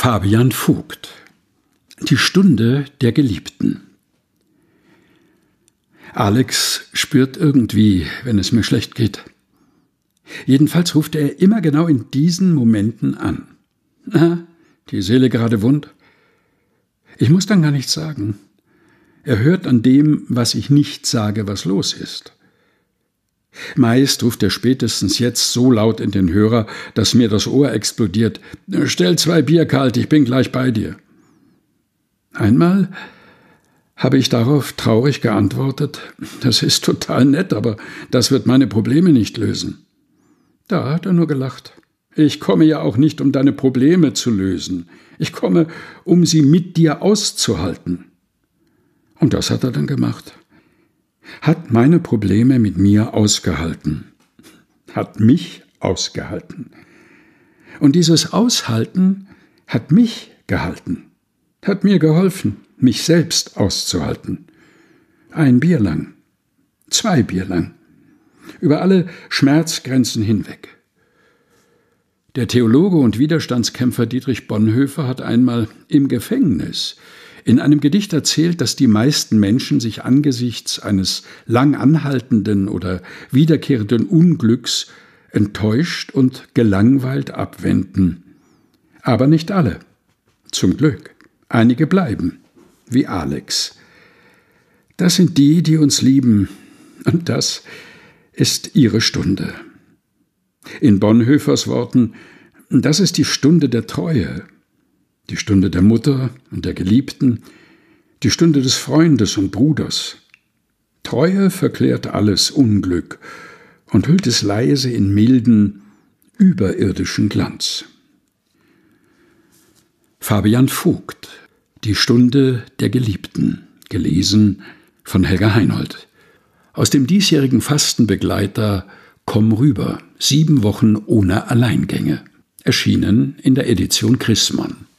Fabian Vogt. Die Stunde der Geliebten. Alex spürt irgendwie, wenn es mir schlecht geht. Jedenfalls ruft er immer genau in diesen Momenten an. Die Seele gerade wund. Ich muss dann gar nichts sagen. Er hört an dem, was ich nicht sage, was los ist. Meist ruft er spätestens jetzt so laut in den Hörer, dass mir das Ohr explodiert. »Stell 2 Bier kalt, ich bin gleich bei dir.« Einmal habe ich darauf traurig geantwortet, »Das ist total nett, aber das wird meine Probleme nicht lösen.« Da hat er nur gelacht. »Ich komme ja auch nicht, um deine Probleme zu lösen. Ich komme, um sie mit dir auszuhalten.« Und das hat er dann gemacht. Hat meine Probleme mit mir ausgehalten. Hat mich ausgehalten. Und dieses Aushalten hat mich gehalten. Hat mir geholfen, mich selbst auszuhalten. 1 Bier lang. 2 Bier lang. Über alle Schmerzgrenzen hinweg. Der Theologe und Widerstandskämpfer Dietrich Bonhoeffer hat einmal im Gefängnis in einem Gedicht erzählt, dass die meisten Menschen sich angesichts eines lang anhaltenden oder wiederkehrenden Unglücks enttäuscht und gelangweilt abwenden. Aber nicht alle. Zum Glück. Einige bleiben, wie Alex. Das sind die, die uns lieben. Und das ist ihre Stunde. In Bonhoeffers Worten, das ist die Stunde der Treue. Die Stunde der Mutter und der Geliebten, die Stunde des Freundes und Bruders. Treue verklärt alles Unglück und hüllt es leise in milden, überirdischen Glanz. Fabian Vogt, Die Stunde der Geliebten, gelesen von Helga Heinold. Aus dem diesjährigen Fastenbegleiter Komm rüber, 7 Wochen ohne Alleingänge, erschienen in der Edition Chrismon.